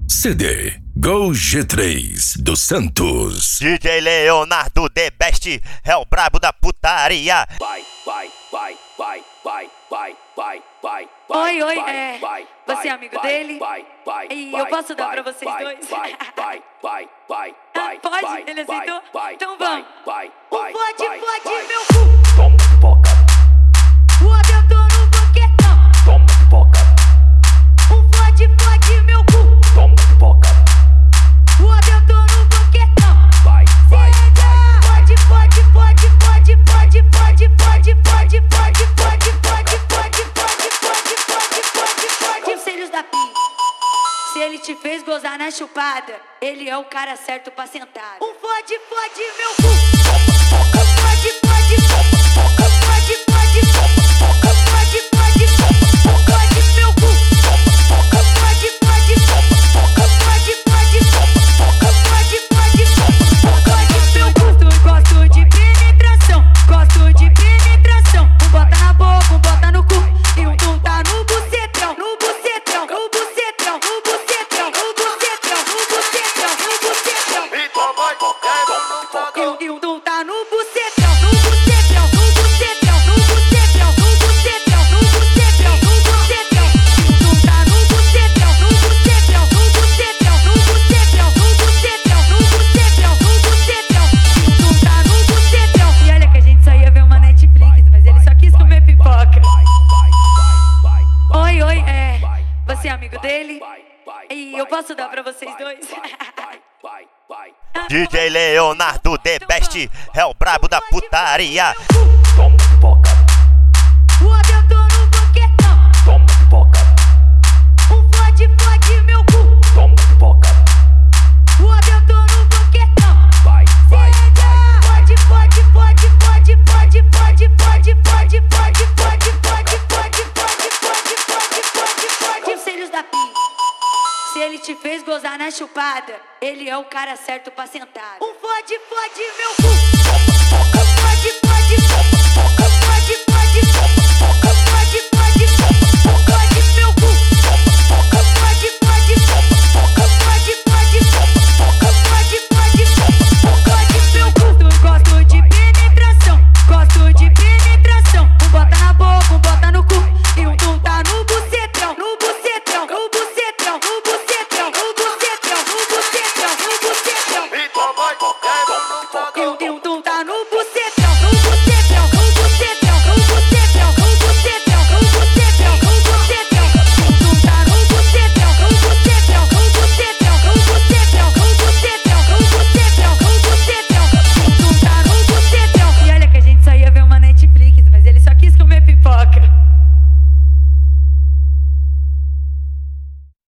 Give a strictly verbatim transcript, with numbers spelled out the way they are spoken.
C D Go G três do Santos. D J Leonardo The Best é o brabo da putaria. Vai, vai, vai, vai, vai, vai, vai, vai. Oi, oi, é. Você é amigo dele? E eu posso dar pra vocês dois? Vai, vai, vai, vai, vai. Pode? Ele aceitou? Então vamos. Vai, Fode, fode meu cu. Toma pipoca. O abençoa no boquetão. Toma pipoca. Um fode, fode meu cu. Toma pipoca. O abençoa no boquetão. Vai, vai, vai. Fode, fode, fode, fode, fode, fode, fode, fode, fode, fode, fode, fode, fode, fode, fode, fode, fode. Conselhos da Pi. Se ele te fez gozar na chupada, ele é o cara certo pra sentar. Um fode, fode meu cu. Um fode, fode, fode, fode, fode, fode, fode, fode meu cu. Fode, fode, fode, fode, fode, fode, fode meu cu. Gosto, gosto de penetração, gosto de penetração. Um bota na boca, um bota no cu e um tum tá no bucetão, no bucetão, no bucetão, no bucetão, no bucetão, no bucetão, no bucetão. Então vai, E um tum tá no bucetão, no bucetão, no bucetão, no bucetão, no bucetão, no bucetão, no bucetão. E um tum tá no bucetão, no bucetão, no bucetão, no bucetão, no bucetão, no bucetão, no bucetão. E um tum tá no bucetão. E olha que a gente só ia ver uma Netflix, mas ele só quis comer pipoca. Oi, oi, é. Você é amigo dele? E eu posso dar pra vocês dois? D J Leonardo The Best é o brabo da putaria. Toma pipoca. O abençoa no boquetão. Toma pipoca. Um fode, fode meu cu. Toma pipoca. O abençoa no boquetão. Vai, vai, vai. Fode, fode, fode, fode, fode, fode, fode, fode, fode, fode, fode, fode, fode, fode, fode, fode, fode. Conselhos da Pi. Se ele te fez gozar na chupada, ele é o cara certo pra sentar. Um fode, fode meu cu. Um fode,